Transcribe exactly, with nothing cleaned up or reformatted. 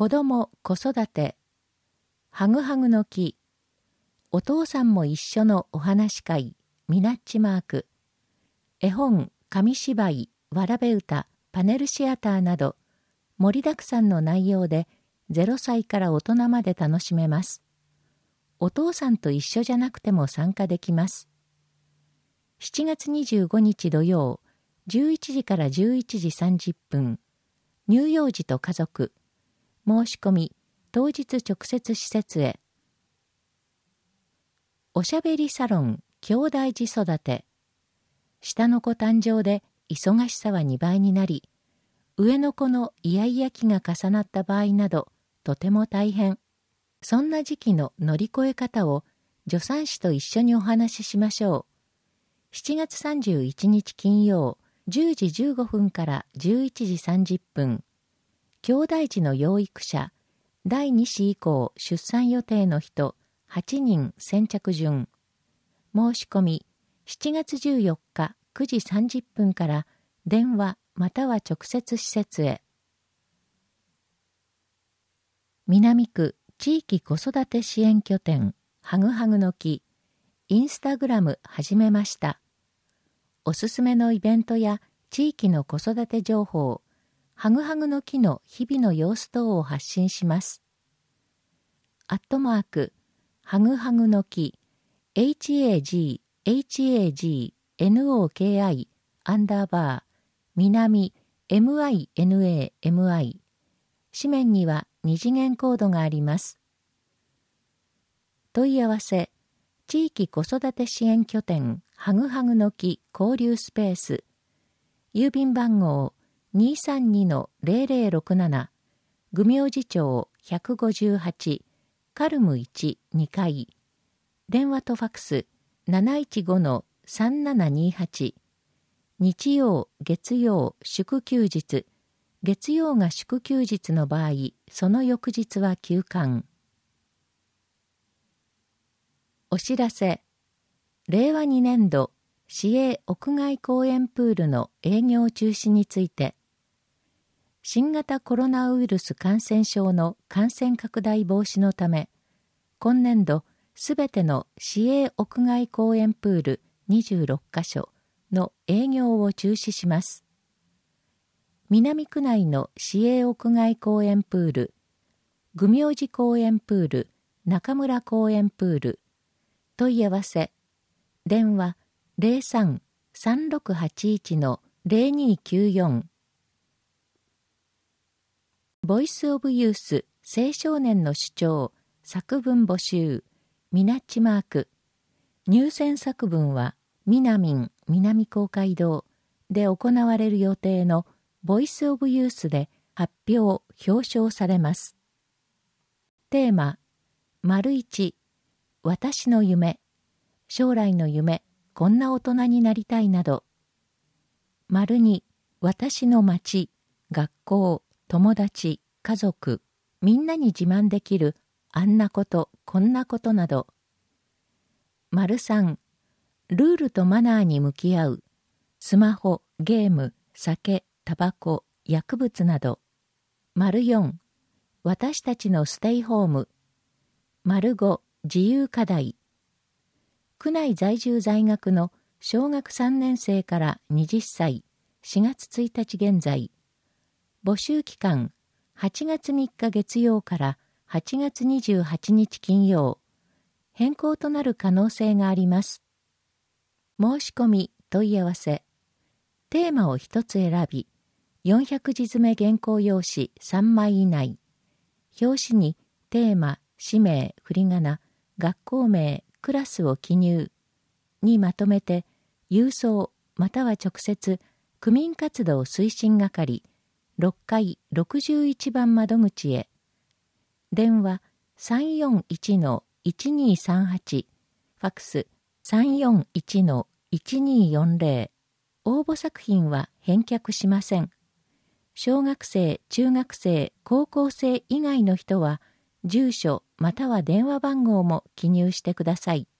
子供子育てはぐはぐの木、お父さんも一緒のお話会、ミナッチマーク、絵本、紙芝居、わらべ歌、パネルシアターなど盛りだくさんの内容でゼロさいから大人まで楽しめます。お父さんと一緒じゃなくても参加できます。しちがつにじゅうごにち土曜、じゅういちじからじゅういちじさんじゅっぷん、乳幼児と家族、申し込み、当日直接施設へ。おしゃべりサロン、兄弟児育て。下の子誕生で忙しさはにばいになり、上の子のイヤイヤ期が重なった場合など、とても大変。そんな時期の乗り越え方を助産師と一緒にお話ししましょう。しちがつさんじゅういちにち金曜、じゅうじじゅうごふんからじゅういちじさんじゅっぷん、兄弟児の養育者、だいに子以降出産予定の人はちにん先着順。申し込み、しちがつじゅうよっかくじさんじゅっぷんから電話または直接施設へ。南区地域子育て支援拠点、はぐはぐの木、インスタグラム始めました。おすすめのイベントや地域の子育て情報、はぐはぐの木の日々の様子等を発信します。アットマーク、はぐはぐの木、ハグ、ハグ、ノキ、アンダーバー、南、ミナミ。紙面には二次元コードがあります。問い合わせ、地域子育て支援拠点、はぐはぐの木交流スペース。郵便番号 にーさんにのゼロゼロろくなな、愚明寺町ひゃくごじゅうはち、カルムいち、にかい。電話とファクス なないちごのさんななにはち。日曜、月曜、祝休日。月曜が祝休日の場合、その翌日は休館。お知らせ。れいわにねんど、市営屋外公園プールの営業中止について、新型コロナウイルス感染症の感染拡大防止のため、今年度すべての市営屋外公園プールにじゅうろっかしょの営業を中止します。南区内の市営屋外公園プール、愚明寺公園プール、中村公園プール、問い合わせ、電話 ゼロさん さんろくはちいちのゼロにきゅうよん。ボイスオブユース青少年の主張作文募集ミナッチマーク。入選作文はみなみん南公会堂で行われる予定のボイスオブユースで発表表彰されます。テーマ丸一、私の夢、将来の夢、こんな大人になりたいなど。丸二、私の町、学校、友達、家族、みんなに自慢できるあんなこと、こんなことなど。丸三、ルールとマナーに向き合う、スマホ、ゲーム、酒、タバコ、薬物など。丸四、私たちのステイホーム。丸五、自由課題。区内在住在学の小学さんねんせいからはたち、しがつついたち現在。募集期間、はちがつみっか月曜からはちがつにじゅうはちにち金曜。変更となる可能性があります。申し込み、問い合わせ。テーマを一つ選び、よんひゃくじ詰め原稿用紙さんまい以内。表紙にテーマ、氏名、振り仮名、学校名、クラスを記入。にまとめて、郵送または直接、区民活動推進係、ろっかいろくじゅういちばん窓口へ。電話さんよんいちのいちにさんはち、ファクスさんよんいちのいちによんぜろ。応募作品は返却しません。小学生、中学生、高校生以外の人は、住所または電話番号も記入してください。